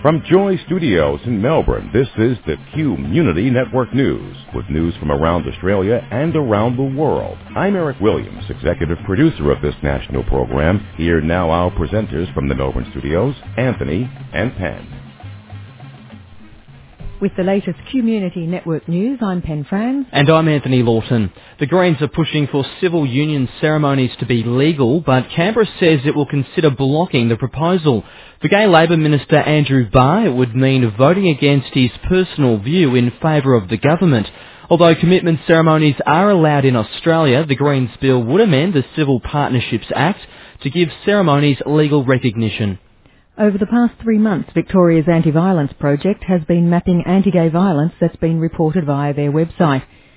From Joy Studios in Melbourne, this is the Community Network News, with news from around Australia and around the world. I'm Eric Williams, executive producer of this national program. Here now our presenters from the Melbourne studios, Anthony and Pen. With the latest Community Network News, I'm Pen Franz. And I'm Anthony Lawton. The Greens are pushing for civil union ceremonies to be legal, but Canberra says it will consider blocking the proposal. For Gay Labor Minister Andrew Barr, it would mean voting against his personal view in favour of the government. Although commitment ceremonies are allowed in Australia, the Greens bill would amend the Civil Partnerships Act to give ceremonies legal recognition. Over the past 3 months, Victoria's Anti-Violence Project has been mapping anti-gay violence that's been reported via their website.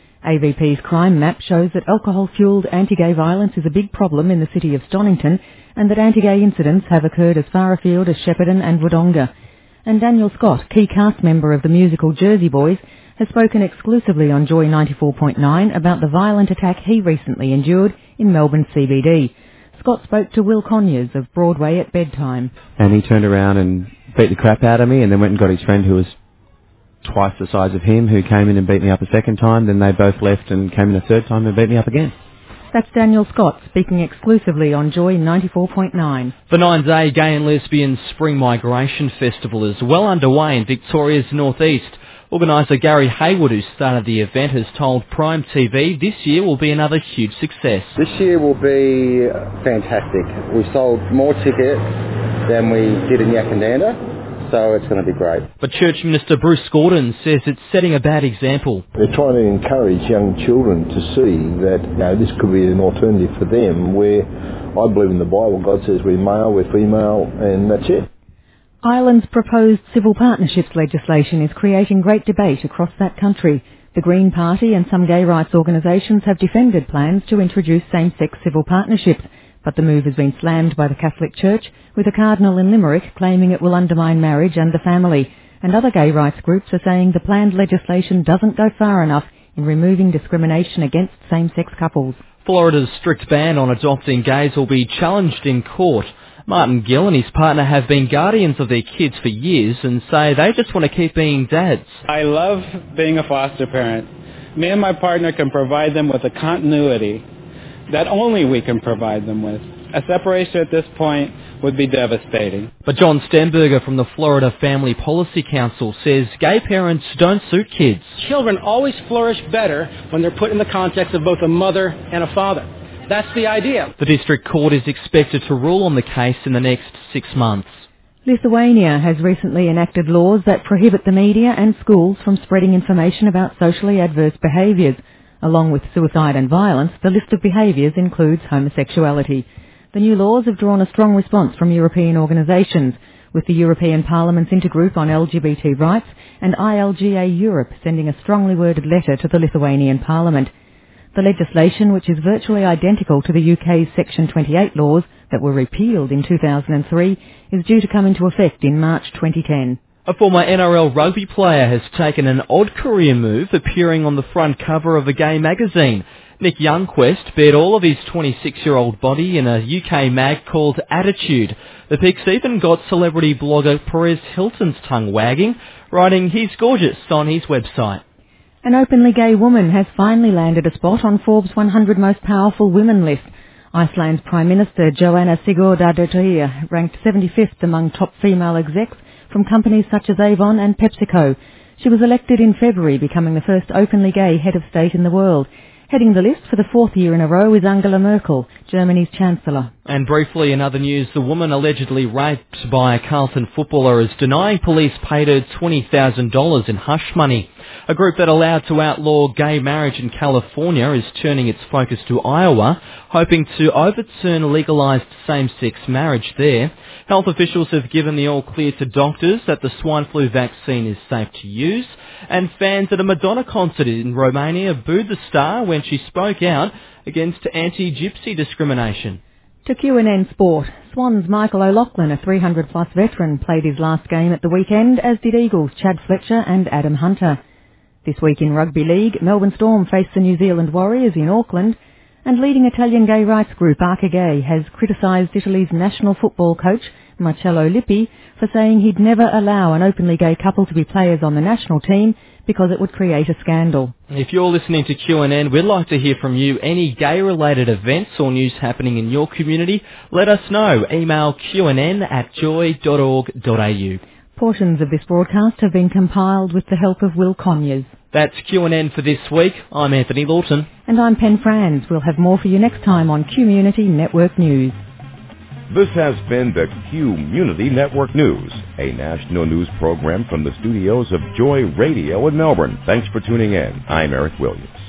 AVP's crime map shows that alcohol-fuelled anti-gay violence is a big problem in the city of Stonington and that anti-gay incidents have occurred as far afield as Shepparton and Wodonga. And Daniel Scott, key cast member of the musical Jersey Boys, has spoken exclusively on Joy 94.9 about the violent attack he recently endured in Melbourne CBD. Scott spoke to Will Conyers of Broadway at bedtime. And he turned around and beat the crap out of me and then went and got his friend who was twice the size of him, who came in and beat me up a second time. Then they both left and came in a third time and beat me up again. That's Daniel Scott speaking exclusively on Joy 94.9. The 9-day Gay and Lesbian Spring Migration Festival is well underway in Victoria's northeast. Organiser Gary Hayward, who started the event, has told Prime TV this year will be another huge success. This year will be fantastic. We sold more tickets than we did in Yakandanda, so it's going to be great. But Church Minister Bruce Gordon says it's setting a bad example. They're trying to encourage young children to see that this could be an alternative for them, where I believe in the Bible, God says we're male, we're female, and that's it. Ireland's proposed civil partnerships legislation is creating great debate across that country. The Green Party and some gay rights organisations have defended plans to introduce same-sex civil partnerships, but the move has been slammed by the Catholic Church, with a cardinal in Limerick claiming it will undermine marriage and the family. And other gay rights groups are saying the planned legislation doesn't go far enough in removing discrimination against same-sex couples. Florida's strict ban on adopting gays will be challenged in court. Martin Gill and his partner have been guardians of their kids for years and say they just want to keep being dads. I love being a foster parent. Me and my partner can provide them with a continuity that only we can provide them with. A separation at this point would be devastating. But John Stenberger from the Florida Family Policy Council says gay parents don't suit kids. Children always flourish better when they're put in the context of both a mother and a father. That's the idea. The district court is expected to rule on the case in the next 6 months. Lithuania has recently enacted laws that prohibit the media and schools from spreading information about socially adverse behaviours. Along with suicide and violence, the list of behaviours includes homosexuality. The new laws have drawn a strong response from European organisations, with the European Parliament's Intergroup on LGBT rights and ILGA Europe sending a strongly worded letter to the Lithuanian Parliament. The legislation, which is virtually identical to the UK's Section 28 laws that were repealed in 2003, is due to come into effect in March 2010. A former NRL rugby player has taken an odd career move, appearing on the front cover of a gay magazine. Nick Youngquest bared all of his 26-year-old body in a UK mag called Attitude. The pics even got celebrity blogger Perez Hilton's tongue wagging, writing "He's gorgeous" on his website. An openly gay woman has finally landed a spot on Forbes 100 Most Powerful Women list. Iceland's Prime Minister Joanna Sigurdardóttir ranked 75th among top female execs from companies such as Avon and PepsiCo. She was elected in February, becoming the first openly gay head of state in the world. Heading the list for the 4th year in a row is Angela Merkel, Germany's Chancellor. And briefly, in other news, the woman allegedly raped by a Carlton footballer is denying police paid her $20,000 in hush money. A group that allowed to outlaw gay marriage in California is turning its focus to Iowa, hoping to overturn legalised same-sex marriage there. Health officials have given the all-clear to doctors that the swine flu vaccine is safe to use, and fans at a Madonna concert in Romania booed the star when she spoke out against anti-gypsy discrimination. To QNN Sport, Swans' Michael O'Loughlin, a 300-plus veteran, played his last game at the weekend, as did Eagles' Chad Fletcher and Adam Hunter. This week in Rugby League, Melbourne Storm faced the New Zealand Warriors in Auckland, And leading Italian gay rights group Arca Gay has criticised Italy's national football coach, Marcello Lippi, for saying he'd never allow an openly gay couple to be players on the national team because it would create a scandal. If you're listening to QNN, we'd like to hear from you. Any gay-related events or news happening in your community, let us know. Email qnn@joy.org.au. Portions of this broadcast have been compiled with the help of Will Conyers. That's QNN for this week. I'm Anthony Lawton. And I'm Pen Franz. We'll have more for you next time on Community Network News. This has been the Community Network News, a national news program from the studios of Joy Radio in Melbourne. Thanks for tuning in. I'm Eric Williams.